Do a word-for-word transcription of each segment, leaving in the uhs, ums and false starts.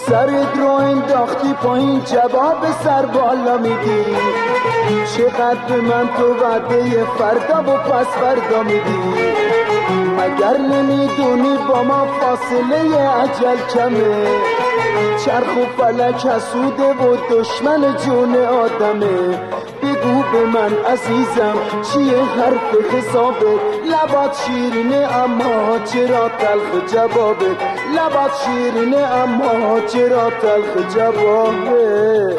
سرت رو انداختی پایین جواب سر بالا میدی، چقدر به من تو وعده فردا و پس فردا میدی، مگر نمیدونی با ما فاصله اجل کمه، چرخ و فلک حسوده و دشمن جون آدمه، بگو به من عزیزم چیه حرف حسابت، لبات شیرینه اما چرا تلخ جوابت، لبات شیرینه اما چرا تلخ جوابت.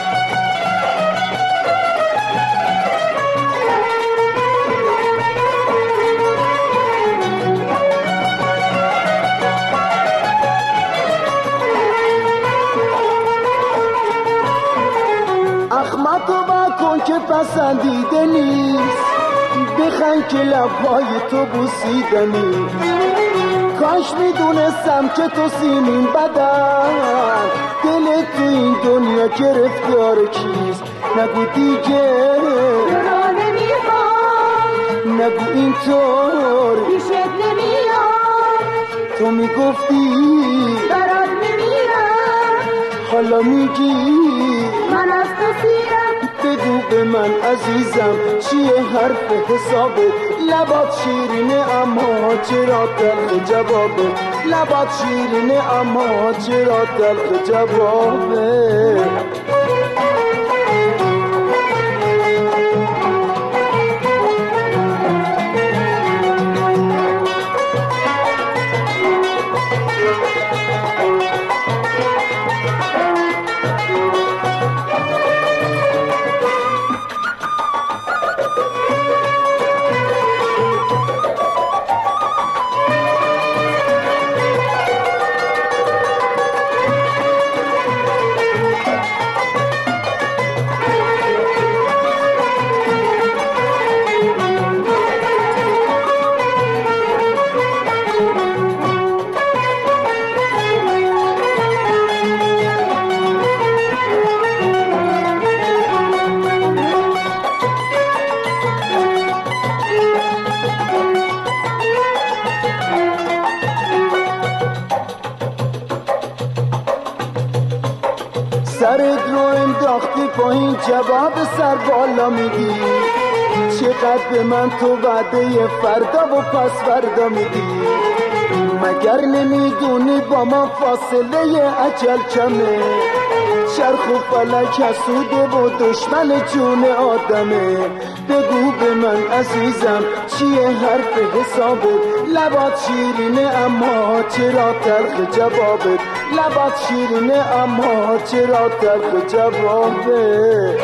اخمتو بکن که پسندیده نیست، بخند که لبهای تو بوسیده نیست، کاش میدونستم که تو سیمین بدن، دل تو این دنیا گرفتار کیست، نگو دیگه تو نمیخوام، نگو اینطور پیشت نمیام، تو میگفتی برات نمیرم، حالا میگی من از تو سیرم، بگو به من عزیزم چیه حرف حسابت، لبات شیرینه اما چرا تلخ جوابت، لبات شیرینه اما چرا تلخ جوابت. سرت رو انداختی پایین جواب سر بالا میدی، چقدر به من تو وعده فردا و پس فردا میدی، مگر نمیدونی با ما فاصله اجل کمه، چرخ و فلک حسوده و دشمن جون آدمه، بگو به من عزیزم چیه حرف حسابت، لبات شیرینه اما چرا تلخ جوابت، لبات شیرینه اما چرا تلخ جوابت.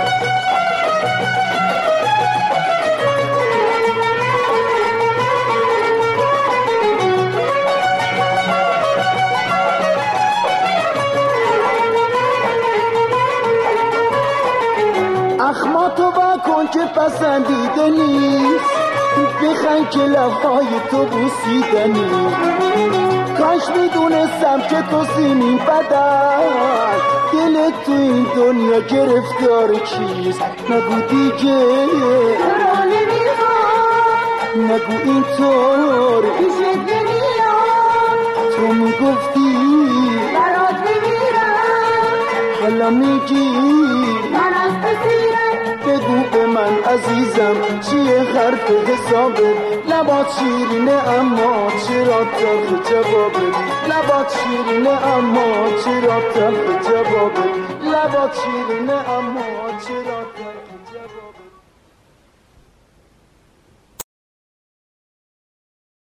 اخماتو بکن که پسندیده نیست، بخند که لبهای تو بوسیده نیست، کاش میدونستم که تو سیمین بدن، دل تو این دنیا گرفتار کیست، نگو دیگه تو نمیخوام، نگو اینطور پیشت نمیام، تو میگفتی برات نمیرم، حالا میگی من از تو سیرم، بگو به من عزیزم چیه حرف حسابت، لبات شیرینه اما چرا تلخ جوابت، لبات شیرینه اما چرا تلخ جوابت، لبات شیرینه اما چرا تلخ جوابت.